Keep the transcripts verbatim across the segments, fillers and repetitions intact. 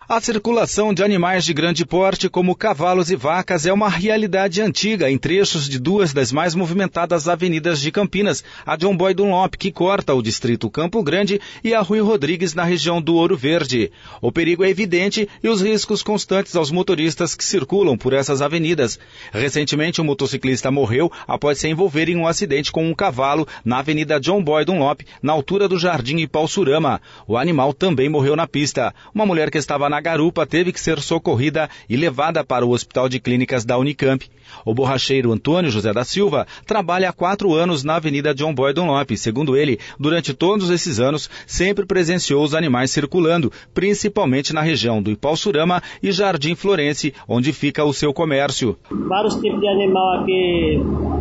A circulação de animais de grande porte, como cavalos e vacas, é uma realidade antiga em trechos de duas das mais movimentadas avenidas de Campinas, a John Boy Dunlop, que corta o distrito Campo Grande, e a Rui Rodrigues, na região do Ouro Verde. O perigo é evidente e os riscos constantes aos motoristas que circulam por essas avenidas. Recentemente, um motociclista morreu após se envolver em um acidente com um cavalo na Avenida John Boy Dunlop, na altura do Jardim Ipauçurama. O animal também morreu na pista. Uma mulher que estava na garupa teve que ser socorrida e levada para o Hospital de Clínicas da Unicamp. O borracheiro Antônio José da Silva trabalha há quatro anos na Avenida John Boy Dunlop. Segundo ele, durante todos esses anos, sempre presenciou os animais circulando, principalmente na região do Ipauçurama e Jardim Florense, onde fica o seu comércio. Vários tipos de animal aqui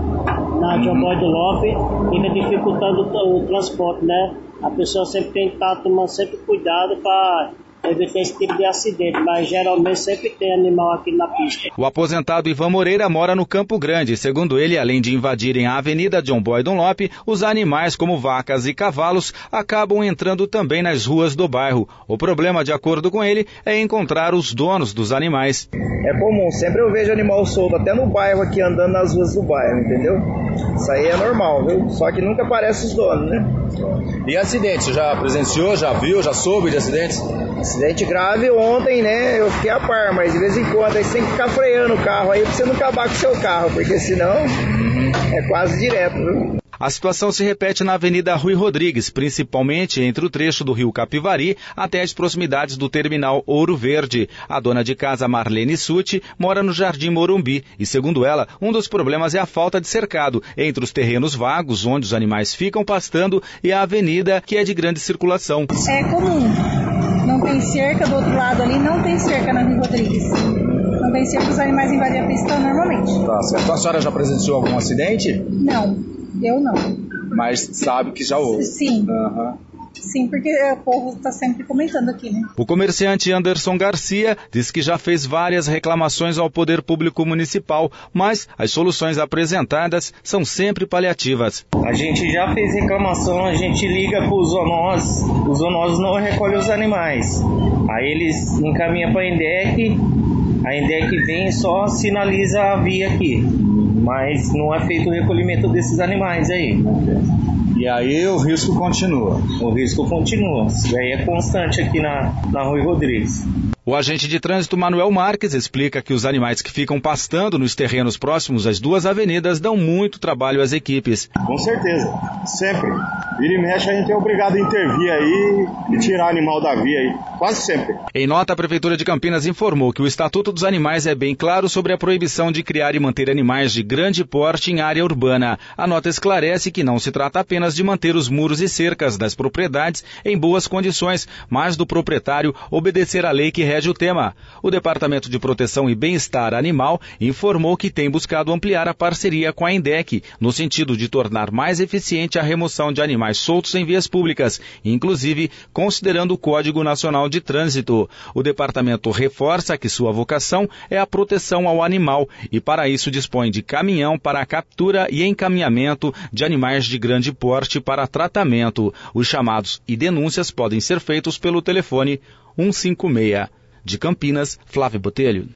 na John Boy Dunlop fica dificultando o transporte, né? A pessoa sempre tem que estar tomando sempre cuidado para evitar esse tipo de acidente, mas geralmente sempre tem animal aqui na pista. O aposentado Ivan Moreira mora no Campo Grande. Segundo ele, além de invadirem a Avenida John Boy Dunlop, os animais como vacas e cavalos acabam entrando também nas ruas do bairro. O problema, de acordo com ele, é encontrar os donos dos animais. É comum, sempre eu vejo animal solto, até no bairro aqui, andando nas ruas do bairro, entendeu? Isso aí é normal, viu? Só que nunca aparece os donos, né? E acidentes? Já presenciou, já viu, já soube de acidentes? Acidente grave ontem, né? Eu fiquei a par, mas de vez em quando aí você tem que ficar freando o carro aí pra você não acabar com o seu carro, porque senão é quase direto, viu? A situação se repete na Avenida Rui Rodrigues, principalmente entre o trecho do Rio Capivari até as proximidades do terminal Ouro Verde. A dona de casa Marlene Sutti mora no Jardim Morumbi e, segundo ela, um dos problemas é a falta de cercado entre os terrenos vagos, onde os animais ficam pastando, e a avenida, que é de grande circulação. É comum. Não tem cerca, do outro lado ali não tem cerca na Rui Rodrigues. Não tem cerca, os animais invadem a pista normalmente. Tá certo. A senhora já presenciou algum acidente? Não, eu não. Mas sabe que já houve? Sim. Uhum. Sim, porque o povo está sempre comentando aqui, né? O comerciante Anderson Garcia diz que já fez várias reclamações ao Poder Público Municipal, mas as soluções apresentadas são sempre paliativas. A gente já fez reclamação, a gente liga para os zoonoses, os zoonoses não recolhem os animais. Aí eles encaminham para a ENDEC, a ENDEC vem e só sinaliza a via aqui, mas não é feito o recolhimento desses animais aí. E aí o risco continua. O risco continua. Isso aí é constante aqui na, na Rui Rodrigues. O agente de trânsito Manuel Marques explica que os animais que ficam pastando nos terrenos próximos às duas avenidas dão muito trabalho às equipes. Com certeza, sempre. Vira e mexe, a gente é obrigado a intervir aí e tirar animal da via aí, quase sempre. Em nota, a Prefeitura de Campinas informou que o Estatuto dos Animais é bem claro sobre a proibição de criar e manter animais de grande porte em área urbana. A nota esclarece que não se trata apenas de manter os muros e cercas das propriedades em boas condições, mas do proprietário obedecer à lei que rege o tema. O Departamento de Proteção e Bem-Estar Animal informou que tem buscado ampliar a parceria com a ENDEC, no sentido de tornar mais eficiente a remoção de animais soltos em vias públicas, inclusive considerando o Código Nacional de Trânsito. O departamento reforça que sua vocação é a proteção ao animal e, para isso, dispõe de caminhão para a captura e encaminhamento de animais de grande porte para tratamento. Os chamados e denúncias podem ser feitos pelo telefone cento e cinquenta e seis. De Campinas, Flávio Botelho.